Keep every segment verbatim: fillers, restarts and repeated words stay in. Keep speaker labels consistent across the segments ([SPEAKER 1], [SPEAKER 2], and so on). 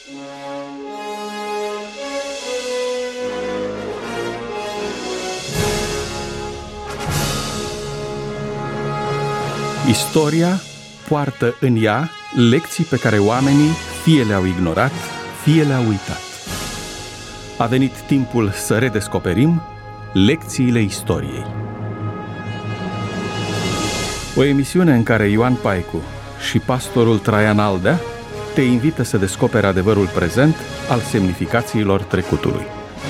[SPEAKER 1] Istoria poartă în ea lecții pe care oamenii fie le-au ignorat, fie le-au uitat. A venit timpul să redescoperim lecțiile istoriei. O emisiune în care Ioan Paicu și pastorul Traian Aldea te invită să descoperi adevărul prezent al semnificațiilor trecutului.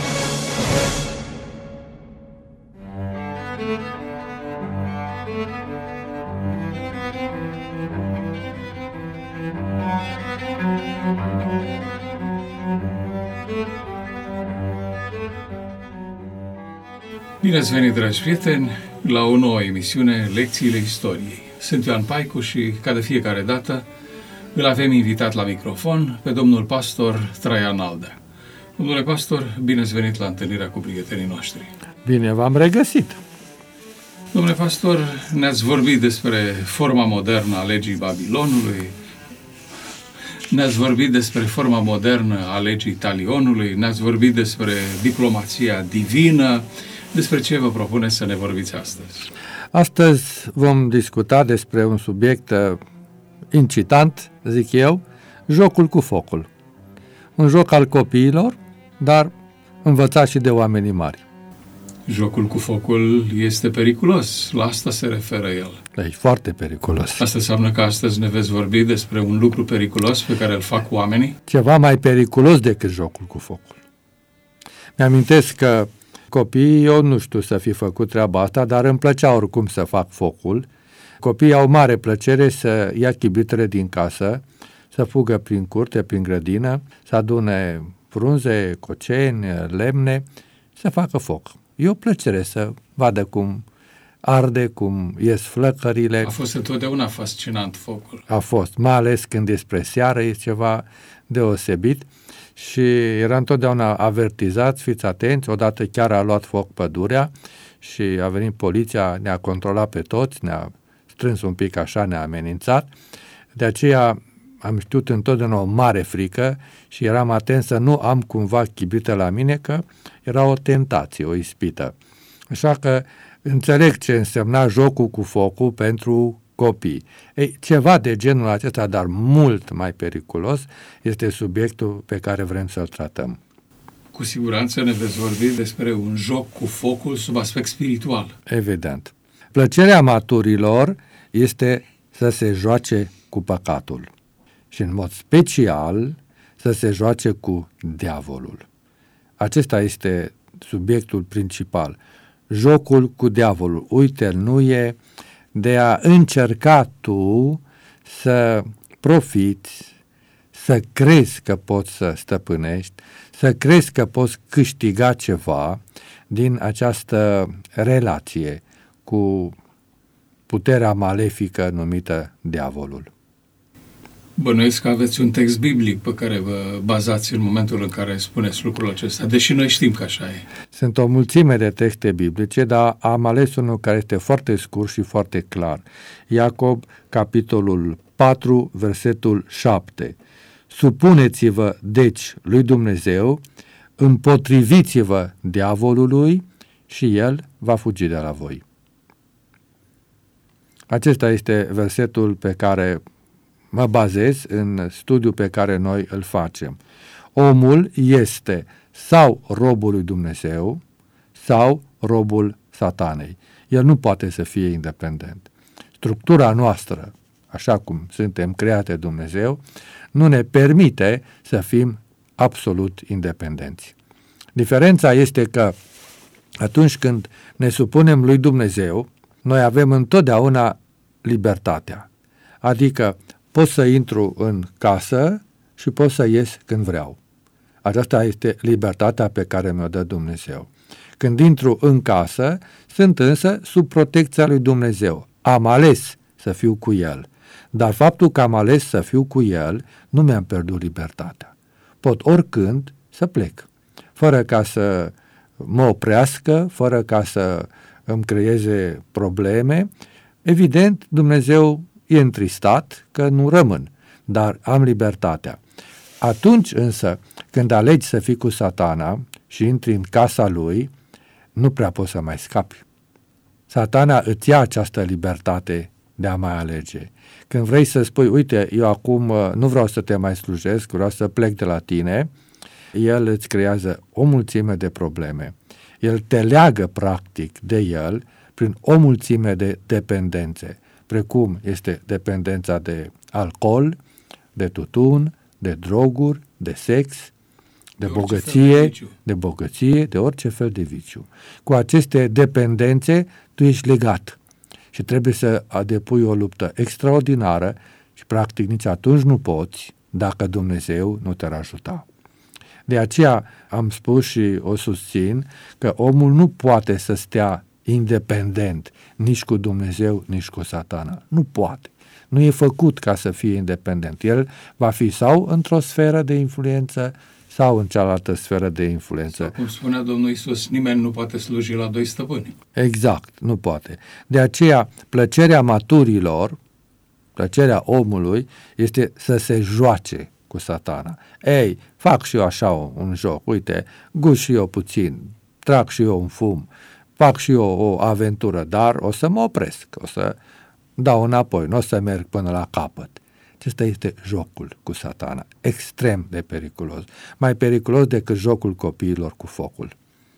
[SPEAKER 2] Bine ați venit, dragi prieteni, la o nouă emisiune, Lecțiile Istoriei. Sunt Ioan Paicu și, ca de fiecare dată, îl avem invitat la microfon pe domnul pastor Traian Aldea. Domnule pastor, bine ați venit la întâlnirea cu prietenii noștri.
[SPEAKER 3] Bine v-am regăsit.
[SPEAKER 2] Domnule pastor, ne-ați vorbit despre forma modernă a legii Babilonului, ne-ați vorbit despre forma modernă a legii Talionului, ne-ați vorbit despre diplomația divină. Despre ce vă propuneți să ne vorbiți astăzi?
[SPEAKER 3] Astăzi vom discuta despre un subiect incitant, zic eu, jocul cu focul. Un joc al copiilor, dar învățat și de oamenii mari.
[SPEAKER 2] Jocul cu focul este periculos, la asta se referă el.
[SPEAKER 3] E foarte periculos.
[SPEAKER 2] Asta înseamnă că astăzi ne veți vorbi despre un lucru periculos pe care îl fac oamenii?
[SPEAKER 3] Ceva mai periculos decât jocul cu focul. Mi-amintesc că copiii, eu nu știu să fi făcut treaba asta, dar îmi plăcea oricum să fac focul. Copiii au mare plăcere să ia chibritele din casă, să fugă prin curte, prin grădină, să adune frunze, coceni, lemne, să facă foc. E o plăcere să vadă cum arde, cum ies flăcările.
[SPEAKER 2] A fost întotdeauna fascinant focul.
[SPEAKER 3] A fost, mai ales când e spre seară, e ceva deosebit. Și era întotdeauna avertizați, fiți atenți, odată chiar a luat foc pădurea și a venit poliția, ne-a controlat pe toți, ne-a strâns un pic așa, ne-a amenințat. De aceea am știut întotdeauna o mare frică și eram atent să nu am cumva chibrită la mine, că era o tentație, o ispită. Așa că înțeleg ce însemna jocul cu focul pentru copii. Ei, ceva de genul acesta, dar mult mai periculos, este subiectul pe care vrem să-l tratăm.
[SPEAKER 2] Cu siguranță ne veți vorbi despre un joc cu focul sub aspect spiritual.
[SPEAKER 3] Evident. Plăcerea maturilor este să se joace cu păcatul și, în mod special, să se joace cu diavolul. Acesta este subiectul principal. Jocul cu diavolul. Uite, nu e de a încerca tu să profiți, să crezi că poți să stăpânești, să crezi că poți câștiga ceva din această relație cu puterea malefică numită diavolul.
[SPEAKER 2] Bănuiesc că aveți un text biblic pe care vă bazați în momentul în care spuneți lucrul acesta, deși noi știm că așa e.
[SPEAKER 3] Sunt o mulțime de texte biblice, dar am ales unul care este foarte scurt și foarte clar. Iacob, capitolul patru, versetul șapte. Supuneți-vă, deci, lui Dumnezeu, împotriviți-vă diavolului și el va fugi de la voi. Acesta este versetul pe care mă bazez în studiul pe care noi îl facem. Omul este sau robul lui Dumnezeu sau robul satanei. El nu poate să fie independent. Structura noastră, așa cum suntem create Dumnezeu, nu ne permite să fim absolut independenți. Diferența este că atunci când ne supunem lui Dumnezeu, noi avem întotdeauna libertatea. Adică pot să intru în casă și pot să ies când vreau. Aceasta este libertatea pe care mi-o dă Dumnezeu. Când intru în casă, sunt însă sub protecția lui Dumnezeu. Am ales să fiu cu El. Dar faptul că am ales să fiu cu El, nu mi-am pierdut libertatea. Pot oricând să plec, fără ca să mă oprească, fără ca să îmi creeze probleme. Evident, Dumnezeu e întristat că nu rămân, dar am libertatea. Atunci însă, când alegi să fii cu Satana și intri în casa lui, nu prea poți să mai scapi. Satana îți ia această libertate de a mai alege. Când vrei să spui, uite, eu acum nu vreau să te mai slujesc, vreau să plec de la tine, el îți creează o mulțime de probleme. El te leagă practic de el prin o mulțime de dependențe, precum este dependența de alcool, de tutun, de droguri, de sex, de, de bogăție, de, de bogăție, de orice fel de viciu. Cu aceste dependențe tu ești legat și trebuie să depui o luptă extraordinară și practic nici atunci nu poți dacă Dumnezeu nu te-ar ajuta. De aceea am spus și o susțin că omul nu poate să stea independent nici cu Dumnezeu, nici cu Satana. Nu poate. Nu e făcut ca să fie independent. El va fi sau într-o sferă de influență sau în cealaltă sferă de influență.
[SPEAKER 2] Sau, cum spunea Domnul Iisus, nimeni nu poate sluji la doi stăpâni.
[SPEAKER 3] Exact, nu poate. De aceea, plăcerea maturilor, plăcerea omului, este să se joace cu Satana. Ei, fac și eu așa un joc, uite, gust și eu puțin, trag și eu un fum, fac și eu o aventură, dar o să mă opresc, o să dau înapoi, nu o să merg până la capăt. Acesta este jocul cu Satana, extrem de periculos, mai periculos decât jocul copiilor cu focul.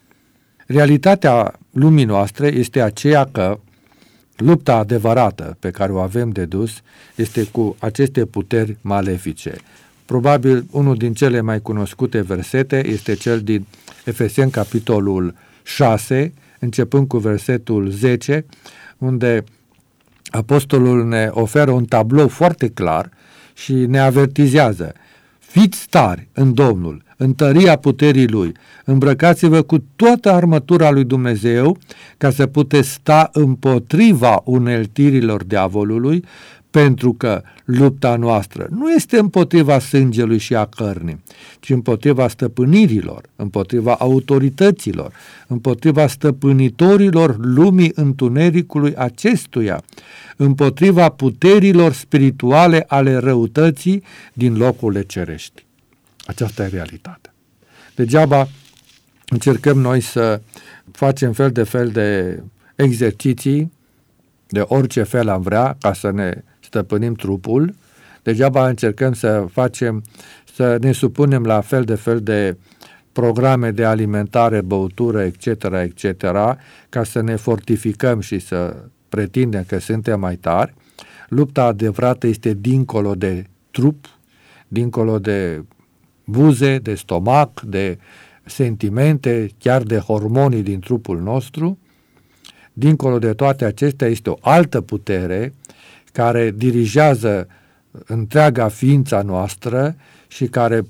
[SPEAKER 3] Realitatea lumii noastre este aceea că lupta adevărată pe care o avem de dus este cu aceste puteri malefice. Probabil unul din cele mai cunoscute versete este cel din Efeseni, capitolul șase, începând cu versetul zece, unde apostolul ne oferă un tablou foarte clar și ne avertizează: fiți tari în Domnul, în tăria puterii Lui, îmbrăcați-vă cu toată armătura lui Dumnezeu ca să puteți sta împotriva uneltirilor diavolului, pentru că lupta noastră nu este împotriva sângelui și a cărnii, ci împotriva stăpânirilor, împotriva autorităților, împotriva stăpânitorilor lumii întunericului acestuia, împotriva puterilor spirituale ale răutății din locurile cerești. Aceasta e realitatea. Degeaba încercăm noi să facem fel de fel de exerciții, de orice fel am vrea, ca să ne stăpânim trupul. Degeaba încercăm să facem, să ne supunem la fel de fel de programe de alimentare, băutură, et cetera, et cetera, ca să ne fortificăm și să pretindem că suntem mai tari. Lupta adevărată este dincolo de trup, dincolo de buze, de stomac, de sentimente, chiar de hormonii din trupul nostru. Dincolo de toate acestea este o altă putere care dirigează întreaga ființa noastră și care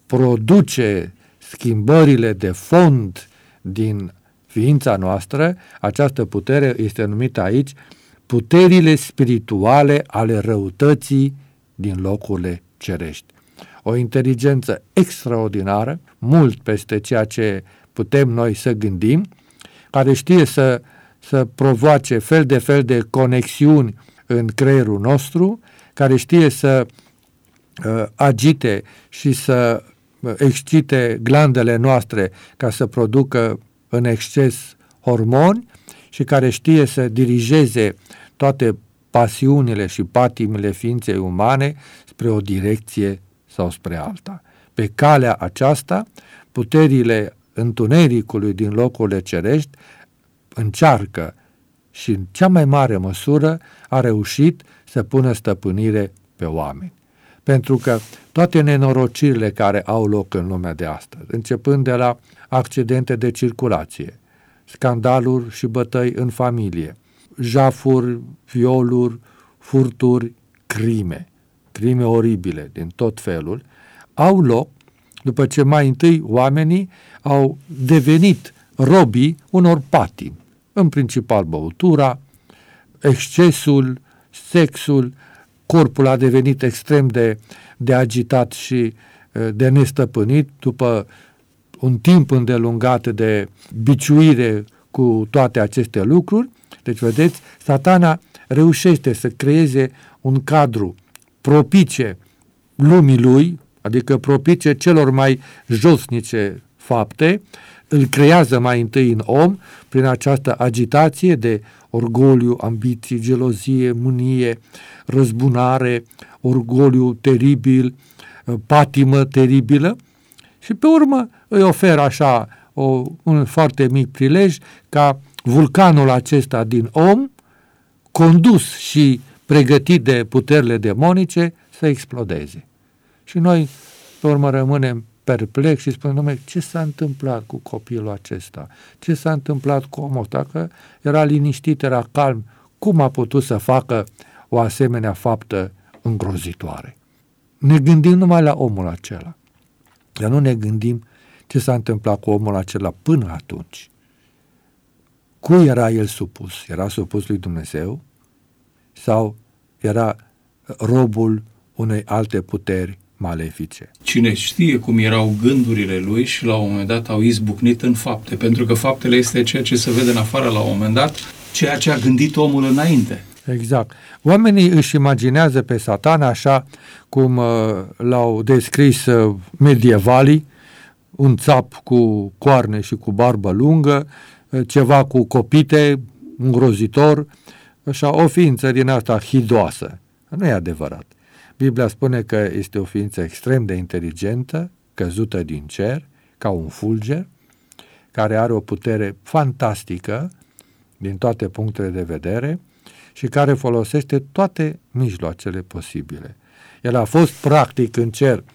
[SPEAKER 3] produce schimbările de fond din ființa noastră. Această putere este numită aici puterile spirituale ale răutății din locurile cerești. O inteligență extraordinară, mult peste ceea ce putem noi să gândim, care știe să, să provoace fel de fel de conexiuni în creierul nostru, care știe să uh, agite și să uh, excite glandele noastre ca să producă în exces hormoni și care știe să dirigeze toate pasiunile și patimile ființei umane spre o direcție sau spre alta. Pe calea aceasta, puterile întunericului din locurile cerești încearcă și în cea mai mare măsură a reușit să pună stăpânire pe oameni. Pentru că toate nenorocirile care au loc în lumea de astăzi, începând de la accidente de circulație, scandaluri și bătăi în familie, jafuri, violuri, furturi, crime, crime oribile din tot felul, au loc după ce mai întâi oamenii au devenit robii unor patimi, în principal băutura, excesul, sexul, corpul a devenit extrem de, de agitat și de nestăpânit după un timp îndelungat de biciuire cu toate aceste lucruri. Deci, vedeți, Satana reușește să creeze un cadru propice lumii lui, adică propice celor mai josnice fapte, îl creează mai întâi în om prin această agitație de orgoliu, ambiție, gelozie, mânie, răzbunare, orgoliu teribil, patimă teribilă și pe urmă îi oferă așa o, un foarte mic prilej ca vulcanul acesta din om, condus și pregătit de puterile demonice, să explodeze. Și noi pe urmă rămânem perplex și spunem, dom'le, ce s-a întâmplat cu copilul acesta? Ce s-a întâmplat cu omul ăsta? Că era liniștit, era calm. Cum a putut să facă o asemenea faptă îngrozitoare? Ne gândim numai la omul acela. Dar nu ne gândim ce s-a întâmplat cu omul acela până atunci. Cui era el supus? Era supus lui Dumnezeu? Sau era robul unei alte puteri malefice?
[SPEAKER 2] Cine știe cum erau gândurile lui și la un moment dat au izbucnit în fapte, pentru că faptele este ceea ce se vede în afară la un moment dat, ceea ce a gândit omul înainte.
[SPEAKER 3] Exact. Oamenii își imaginează pe Satan așa cum uh, l-au descris uh, medievalii, un țap cu coarne și cu barbă lungă, uh, ceva cu copite, îngrozitor, așa, o ființă din asta hidoasă. Nu e adevărat. Biblia spune că este o ființă extrem de inteligentă, căzută din cer, ca un fulger, care are o putere fantastică din toate punctele de vedere și care folosește toate mijloacele posibile. El a fost practic în cer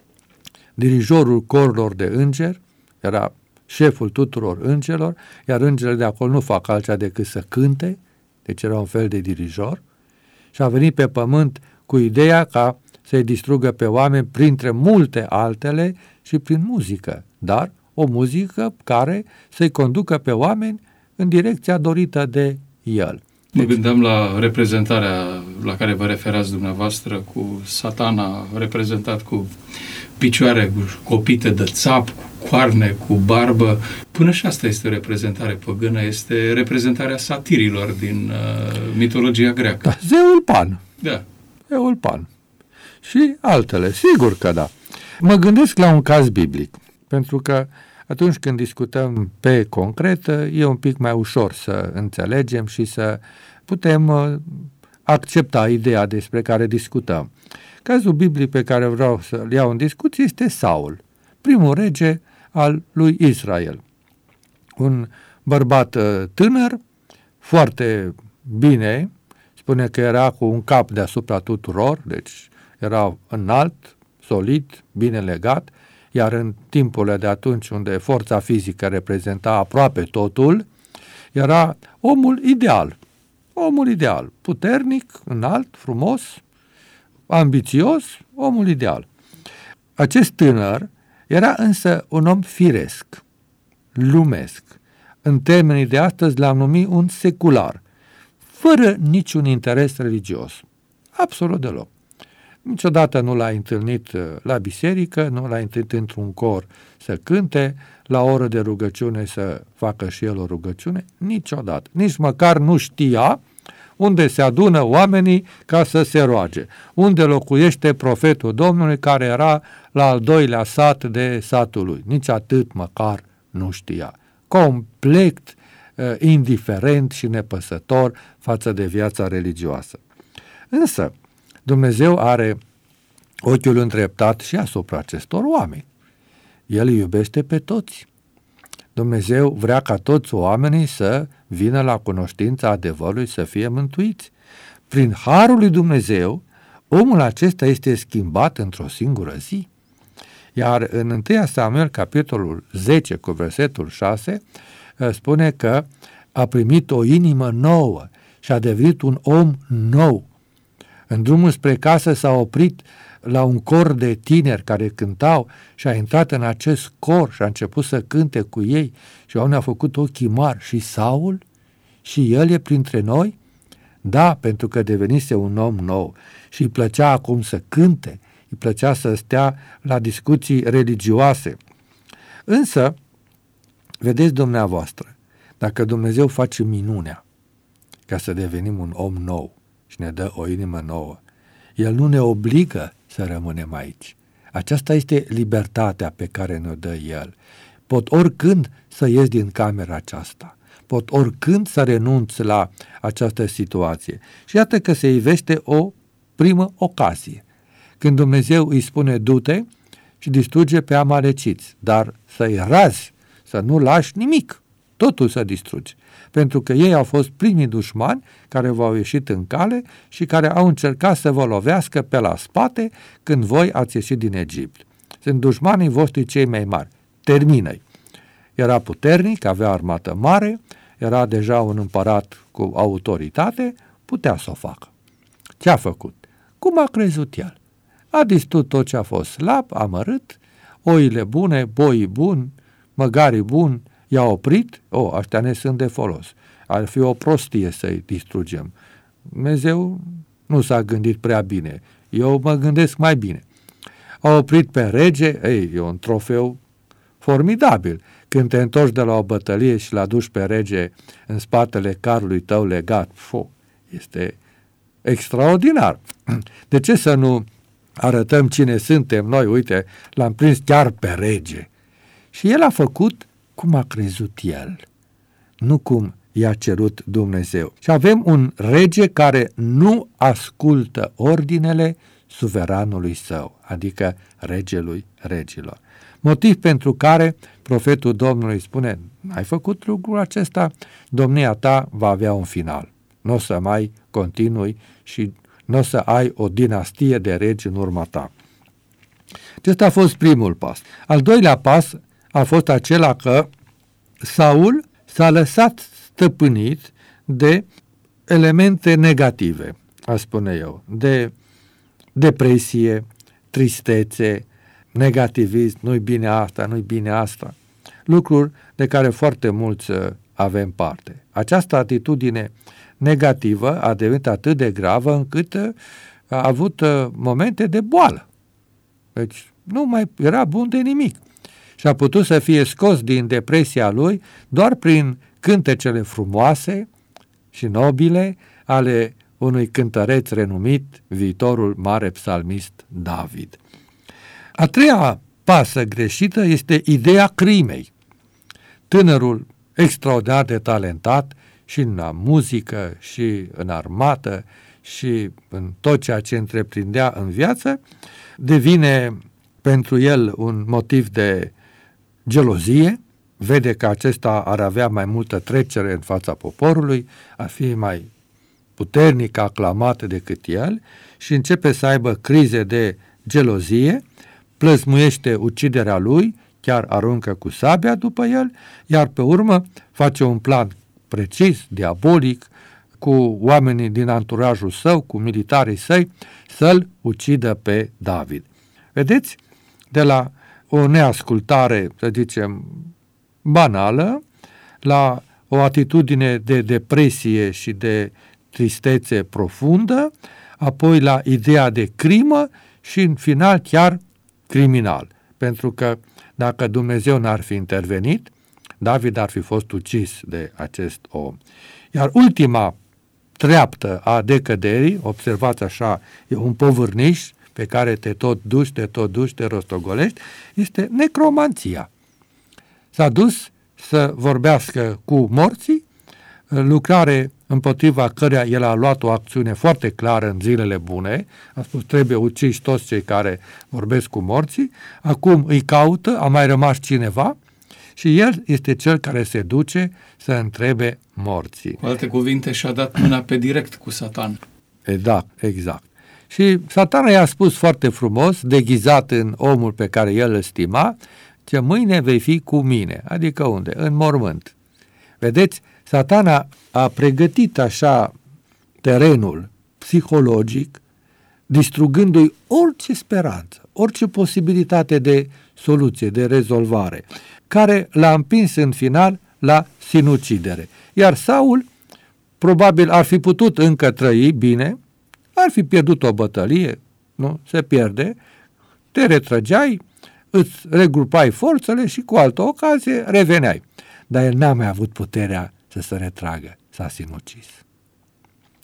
[SPEAKER 3] dirijorul corilor de îngeri, era șeful tuturor îngerilor, iar îngerii de acolo nu fac altceva decât să cânte, deci era un fel de dirijor, și a venit pe pământ cu ideea ca să-i distrugă pe oameni printre multe altele și prin muzică, dar o muzică care să-i conducă pe oameni în direcția dorită de el.
[SPEAKER 2] Mă gândeam la reprezentarea la care vă referați dumneavoastră, cu Satana reprezentat cu picioare copite de țap, cu coarne, cu barbă. Până și asta este o reprezentare păgână, este reprezentarea satirilor din uh, mitologia greacă.
[SPEAKER 3] Da, zeul Pan.
[SPEAKER 2] Da.
[SPEAKER 3] Zeul Pan. Și altele, sigur că da. Mă gândesc la un caz biblic, pentru că atunci când discutăm pe concret, e un pic mai ușor să înțelegem și să putem accepta ideea despre care discutăm. Cazul biblic pe care vreau să-l iau în discuție este Saul, primul rege al lui Israel. Un bărbat tânăr, foarte bine, spune că era cu un cap deasupra tuturor, deci era înalt, solid, bine legat, iar în timpurile de atunci, unde forța fizică reprezenta aproape totul, era omul ideal. Omul ideal, puternic, înalt, frumos, ambițios, omul ideal. Acest tânăr era însă un om firesc, lumesc. În termenii de astăzi l-am numit un secular, fără niciun interes religios. Absolut deloc. Niciodată nu l-a întâlnit la biserică, nu l-a întâlnit într-un cor să cânte, la oră de rugăciune să facă și el o rugăciune, niciodată. Nici măcar nu știa unde se adună oamenii ca să se roage, unde locuiește profetul Domnului care era la al doilea sat de satul lui. Nici atât măcar nu știa. Complet uh, indiferent și nepăsător față de viața religioasă. Însă, Dumnezeu are ochiul îndreptat și asupra acestor oameni. El îi iubește pe toți. Dumnezeu vrea ca toți oamenii să vină la cunoștința adevărului, să fie mântuiți. Prin harul lui Dumnezeu, omul acesta este schimbat într-o singură zi. Iar în întâi Samuel, capitolul zece, cu versetul șase, spune că a primit o inimă nouă și a devenit un om nou. În drumul spre casă s-a oprit la un cor de tineri care cântau și a intrat în acest cor și a început să cânte cu ei și oamenii au făcut ochii mari. Și Saul? Și el e printre noi? Da, pentru că devenise un om nou și îi plăcea acum să cânte, îi plăcea să stea la discuții religioase. Însă, vedeți dumneavoastră, dacă Dumnezeu face minunea ca să devenim un om nou și ne dă o inimă nouă, El nu ne obligă să rămânem aici. Aceasta este libertatea pe care ne-o dă El. Pot oricând să ies din camera aceasta. Pot oricând să renunț la această situație. Și iată că se ivește o primă ocazie. Când Dumnezeu îi spune du-te și distruge pe amaleciți, dar să-i razi, să nu lași nimic, totul să distrugi. Pentru că ei au fost primii dușmani care v-au ieșit în cale și care au încercat să vă lovească pe la spate când voi ați ieșit din Egipt. Sunt dușmanii voștri cei mai mari. Termină-i. Era puternic, avea armată mare, era deja un împărat cu autoritate, putea să o facă. Ce a făcut? Cum a crezut el? A distrus tot ce a fost slab, amărât, oile bune, boii buni, măgarii buni, i-a oprit, o, oh, ăștia ne sunt de folos. Ar fi o prostie să-i distrugem. Dumnezeu nu s-a gândit prea bine. Eu mă gândesc mai bine. A oprit pe rege, ei, e un trofeu formidabil. Când te întorci de la o bătălie și l-aduci pe rege în spatele carului tău legat, fo, este extraordinar. De ce să nu arătăm cine suntem noi? Uite, l-am prins chiar pe rege. Și el a făcut cum a crezut el, nu cum i-a cerut Dumnezeu. Și avem un rege care nu ascultă ordinele suveranului său, adică regelui regilor. Motiv pentru care profetul Domnului spune, n-ai făcut lucrul acesta, domnia ta va avea un final. Nu o să mai continui și nu o să ai o dinastie de regi în urma ta. Acesta a fost primul pas. Al doilea pas a fost acela că Saul s-a lăsat stăpânit de elemente negative, aș spune eu, de depresie, tristețe, negativism, nu-i bine asta, nu-i bine asta, lucruri de care foarte mulți avem parte. Această atitudine negativă a devenit atât de gravă încât a avut momente de boală. Deci nu mai era bun de nimic. Și a putut să fie scos din depresia lui doar prin cântecele frumoase și nobile ale unui cântăreț renumit, viitorul mare psalmist David. A treia pasă greșită este ideea crimei. Tânărul extraordinar de talentat și în muzică și în armată și în tot ceea ce întreprindea în viață, devine pentru el un motiv de gelozie, vede că acesta ar avea mai multă trecere în fața poporului, ar fi mai puternic aclamat decât el și începe să aibă crize de gelozie, plăzmuiește uciderea lui, chiar aruncă cu sabia după el, iar pe urmă face un plan precis, diabolic, cu oamenii din anturajul său, cu militarii săi, să-l ucidă pe David. Vedeți? De la o neascultare, să zicem, banală, la o atitudine de depresie și de tristețe profundă, apoi la ideea de crimă și în final chiar criminal. Pentru că dacă Dumnezeu n-ar fi intervenit, David ar fi fost ucis de acest om. Iar ultima treaptă a decăderii, observați așa, e un povârniș pe care te tot duci, te tot duci, te rostogolești, este necromanția. S-a dus să vorbească cu morții, lucrare împotriva căreia el a luat o acțiune foarte clară în zilele bune, a spus trebuie uciși toți cei care vorbesc cu morții, acum îi caută, a mai rămas cineva și el este cel care se duce să întrebe morții.
[SPEAKER 2] Cu alte cuvinte, și-a dat mâna pe direct cu Satan.
[SPEAKER 3] Da, exact. Și Satana i-a spus foarte frumos, deghizat în omul pe care el îl stima, că mâine vei fi cu mine. Adică unde? În mormânt. Vedeți, Satana a pregătit așa terenul psihologic, distrugându-i orice speranță, orice posibilitate de soluție, de rezolvare, care l-a împins în final la sinucidere. Iar Saul probabil ar fi putut încă trăi bine, ar fi pierdut o bătălie, nu? Se pierde, te retrăgeai, îți regrupai forțele și cu altă ocazie reveneai. Dar el n-a mai avut puterea să se retragă, s-a sinucis.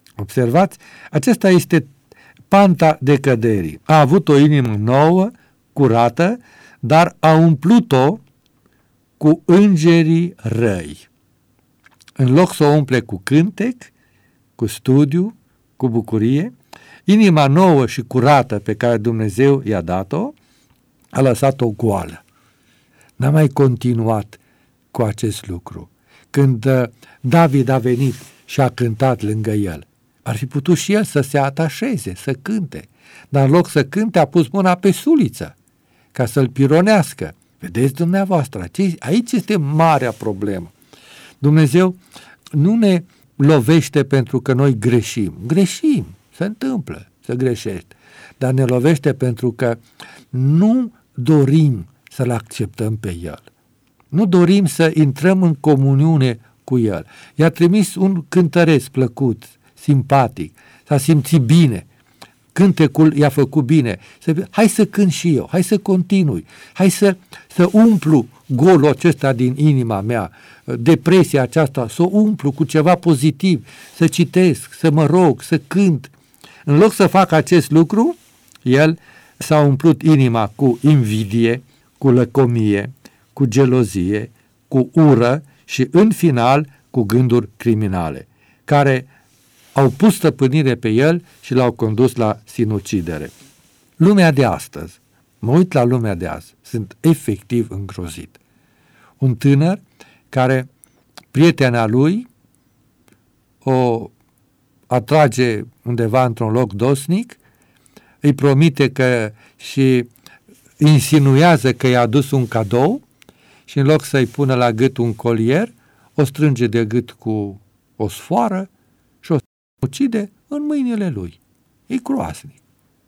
[SPEAKER 3] Observați? Acesta este panta decăderii. A avut o inimă nouă, curată, dar a umplut-o cu îngerii răi. În loc să o umple cu cântec, cu studiu, cu bucurie, inima nouă și curată pe care Dumnezeu i-a dat-o, a lăsat-o goală. N-a mai continuat cu acest lucru. Când David a venit și a cântat lângă el, ar fi putut și el să se atașeze, să cânte, dar în loc să cânte a pus mâna pe suliță ca să-l pironească. Vedeți dumneavoastră, aici este marea problemă. Dumnezeu nu ne lovește pentru că noi greșim. Greșim, se întâmplă să greșești, dar ne lovește pentru că nu dorim să-L acceptăm pe El. Nu dorim să intrăm în comuniune cu El. I-a trimis un cântăreț plăcut, simpatic, s-a simțit bine, cântecul i-a făcut bine. Hai să cânt și eu, hai să continui, hai să, să umplu golul acesta din inima mea, depresia aceasta, să o umplu cu ceva pozitiv, să citesc, să mă rog, să cânt. În loc să facă acest lucru, el s-a umplut inima cu invidie, cu lăcomie, cu gelozie, cu ură și, în final, cu gânduri criminale, care au pus stăpânire pe el și l-au condus la sinucidere. Lumea de astăzi, mă uit la lumea de azi, sunt efectiv îngrozit. Un tânăr care, prietena lui, o atrage undeva într-un loc dosnic, îi promite că și insinuează că i-a adus un cadou și în loc să-i pună la gât un colier, o strânge de gât cu o sfoară și o ucide în mâinile lui. E groaznic.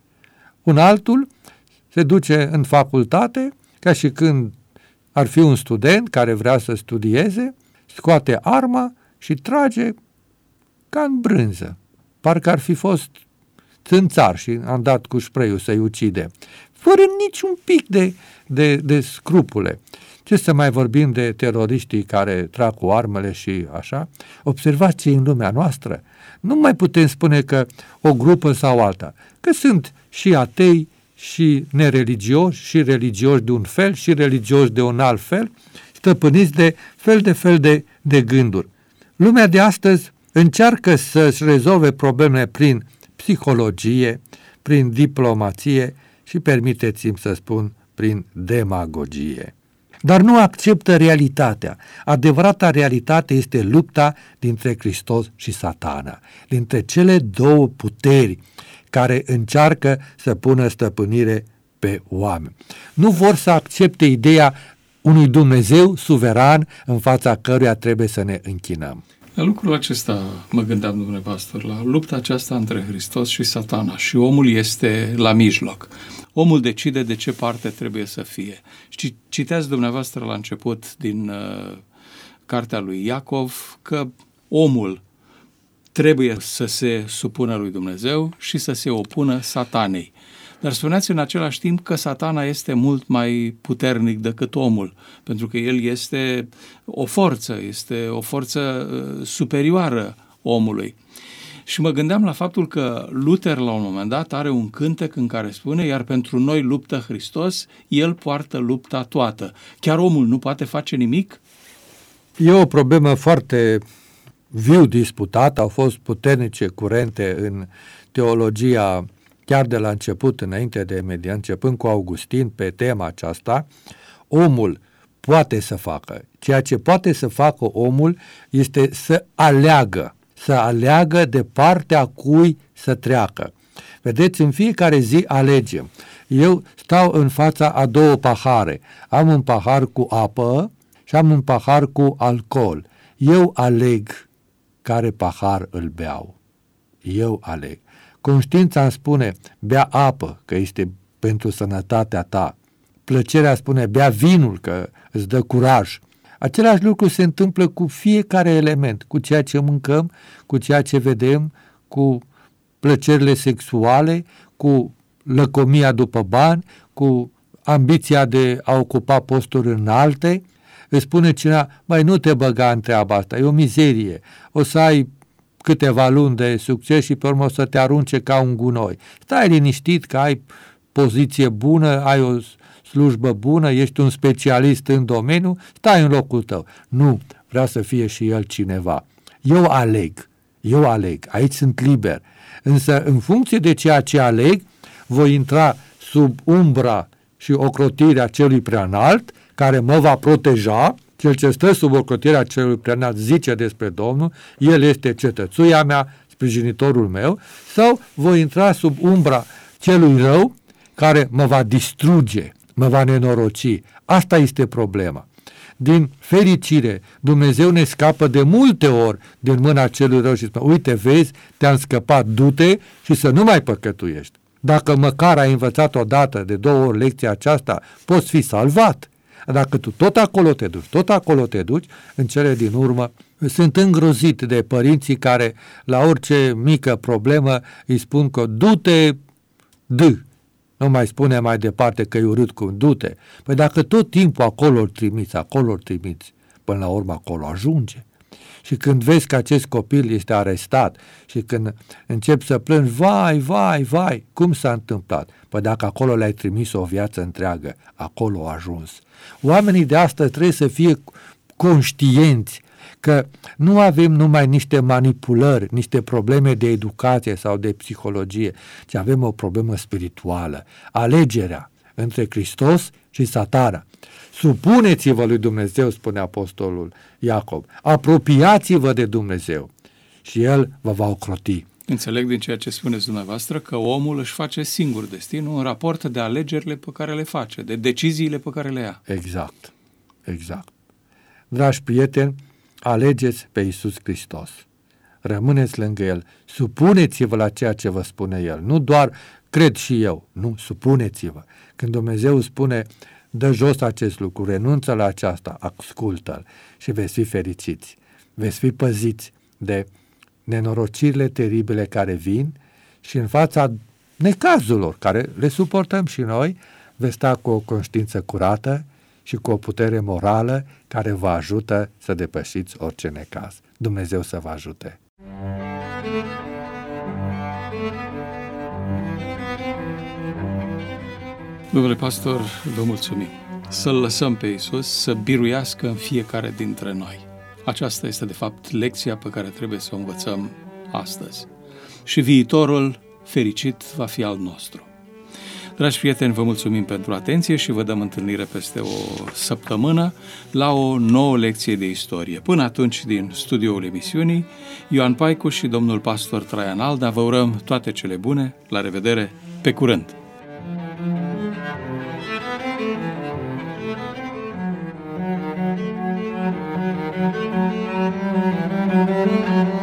[SPEAKER 3] Un altul se duce în facultate, ca și când ar fi un student care vrea să studieze, scoate arma și trage ca în brânză. Parcă ar fi fost țânțar și am dat cu spray-ul să-i ucide. Fără niciun pic de, de, de scrupule. Ce să mai vorbim de teroriștii care trag cu armele și așa? Observați ce e în lumea noastră. Nu mai putem spune că o grupă sau alta, că sunt și atei, și nereligioși, și religioși de un fel, și religioși de un alt fel, stăpâniți de fel de fel de, de gânduri. Lumea de astăzi încearcă să-și rezolve problemele prin psihologie, prin diplomație și, permiteți-mi să spun, prin demagogie. Dar nu acceptă realitatea. Adevărata realitate este lupta dintre Hristos și Satana, dintre cele două puteri care încearcă să pună stăpânire pe oameni. Nu vor să accepte ideea unui Dumnezeu suveran în fața căruia trebuie să ne închinăm.
[SPEAKER 2] La lucrul acesta mă gândeam, domnule pastor, la lupta aceasta între Hristos și Satana și omul este la mijloc. Omul decide de ce parte trebuie să fie. Și citeați dumneavoastră la început din uh, cartea lui Iacov că omul trebuie să se supună lui Dumnezeu și să se opună Satanei. Dar spuneați în același timp că Satana este mult mai puternic decât omul, pentru că el este o forță, este o forță superioară omului. Și mă gândeam la faptul că Luther la un moment dat are un cântec în care spune: iar pentru noi luptă Hristos, el poartă lupta toată. Chiar omul nu poate face nimic?
[SPEAKER 3] E o problemă foarte viu disputată, au fost puternice curente în teologia chiar de la început, înainte de media, începând cu Augustin, pe tema aceasta. Omul poate să facă. Ceea ce poate să facă omul este să aleagă, să aleagă de partea cui să treacă. Vedeți, în fiecare zi alegem. Eu stau în fața a două pahare. Am un pahar cu apă și am un pahar cu alcool. Eu aleg care pahar îl beau. Eu aleg. Conștiința îmi spune, bea apă, că este pentru sănătatea ta. Plăcerea spune, bea vinul, că îți dă curaj. Același lucru se întâmplă cu fiecare element, cu ceea ce mâncăm, cu ceea ce vedem, cu plăcerile sexuale, cu lăcomia după bani, cu ambiția de a ocupa posturi înalte. Îți spune cineva, mai nu te băga în treaba asta, e o mizerie, o să ai câteva luni de succes și pe urmă o să te arunce ca un gunoi. Stai liniștit că ai poziție bună, ai o slujbă bună, ești un specialist în domeniu, stai în locul tău. Nu, vrea să fie și el cineva. Eu aleg, eu aleg, aici sunt liber. Însă, în funcție de ceea ce aleg, voi intra sub umbra și ocrotirea celui preanalt, care mă va proteja. Cel ce stă sub ocrotirea celui preanalt zice despre Domnul, el este cetățuia mea, sprijinitorul meu, sau voi intra sub umbra celui rău, care mă va distruge, mă va nenoroci. Asta este problema. Din fericire, Dumnezeu ne scapă de multe ori din mâna celui rău și spune, uite, vezi, te-am scăpat, du-te și să nu mai păcătuiești. Dacă măcar ai învățat odată, de două ori lecția aceasta, poți fi salvat. Dacă tu tot acolo te duci, tot acolo te duci, în cele din urmă, sunt îngrozit de părinții care la orice mică problemă îi spun că du-te, d. Nu mai spune mai departe că e urât cum du-te. Păi dacă tot timpul acolo îl trimiți, acolo îl trimiți, până la urmă acolo ajunge. Și când vezi că acest copil este arestat și când începi să plângi, vai, vai, vai, cum s-a întâmplat? Păi dacă acolo le-ai trimis o viață întreagă, acolo a ajuns. Oamenii de astăzi trebuie să fie conștienți că nu avem numai niște manipulări, niște probleme de educație sau de psihologie, ci avem o problemă spirituală. Alegerea între Hristos și Satana. Supuneți-vă lui Dumnezeu, spune apostolul Iacob. Apropiați-vă de Dumnezeu și El vă va ocroti.
[SPEAKER 2] Înțeleg din ceea ce spuneți dumneavoastră că omul își face singur destinul în raport de alegerile pe care le face, de deciziile pe care le ia.
[SPEAKER 3] Exact, exact. Dragi prieteni, alegeți pe Iisus Hristos. Rămâneți lângă El. Supuneți-vă la ceea ce vă spune El. Nu doar cred și eu. Nu, supuneți-vă. Când Dumnezeu spune, dă jos acest lucru, renunță la aceasta, ascultă-L și veți fi fericiți. Veți fi păziți de nenorocirile teribile care vin și în fața necazurilor care le suportăm și noi, veți sta cu o conștiință curată și cu o putere morală care vă ajută să depășiți orice necaz. Dumnezeu să vă ajute!
[SPEAKER 2] Domnule pastor, vă mulțumim. Să-L lăsăm pe Iisus să biruiască în fiecare dintre noi. Aceasta este, de fapt, lecția pe care trebuie să o învățăm astăzi. Și viitorul fericit va fi al nostru. Dragi prieteni, vă mulțumim pentru atenție și vă dăm întâlnire peste o săptămână la o nouă lecție de istorie. Până atunci, din studioul emisiunii, Ioan Paicu și domnul pastor Traian Alda vă urăm toate cele bune. La revedere, pe curând!
[SPEAKER 4] Thank you.